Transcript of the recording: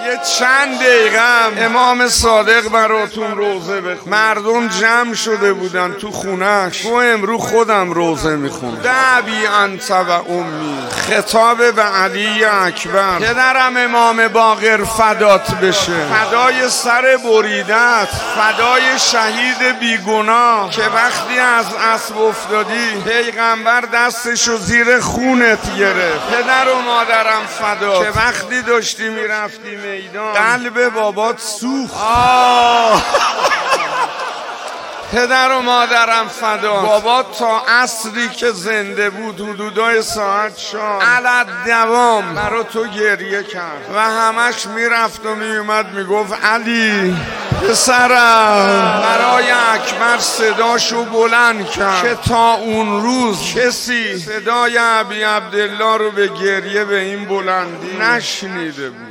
یه چند دقیقم امام صادق براتون روزه بخون. مردم جمع شده بودن تو خونش. تو امرو خودم روزه میخونم. دعبی انت و امی، خطاب به علی اکبر. پدرم امام باقر فدات بشه، فدای سر بریدت، فدای شهید بیگناه که وقتی از اسب افتادی پیغمبر دستشو زیر خونت گرفت. پدر و مادرم فدا که وقتی داشتی میرفتی میدان قلب بابات سوخت. پدر و مادرم فدا، بابا تا عصری که زنده بود حدودای ساعت شام علت دوام برا تو گریه کرد و همش میرفت و میومد میگفت علی پسرم. برای اکبر صداشو بلند کرد که تا اون روز کسی صدای ابی عبدالله رو به گریه به این بلندی نشنیده بود.